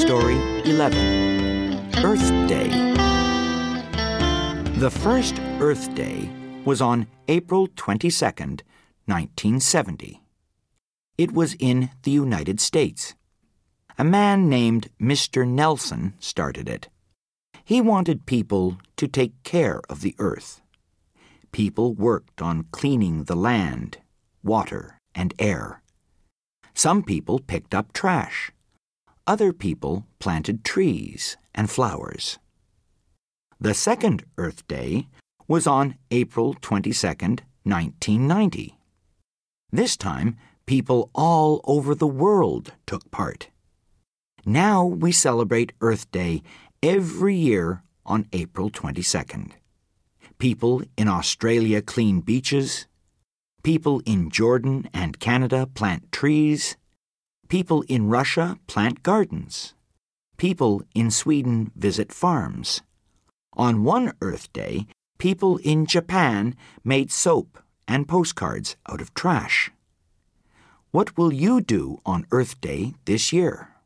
Story 11, Earth Day. The first Earth Day was on April 22nd, 1970. It was in the United States. A man named Mr. Nelson started it. He wanted people to take care of the earth. People worked on cleaning the land, water, and air. Some people picked up trash. Other people planted trees and flowers. The second Earth Day was on April 22nd, 1990. This time, people all over the world took part. Now we celebrate Earth Day every year on April 22nd. People in Australia clean beaches. People in Jordan and Canada plant trees. People in Russia plant gardens. People in Sweden visit farms. On one Earth Day, people in Japan made soap and postcards out of trash. What will you do on Earth Day this year?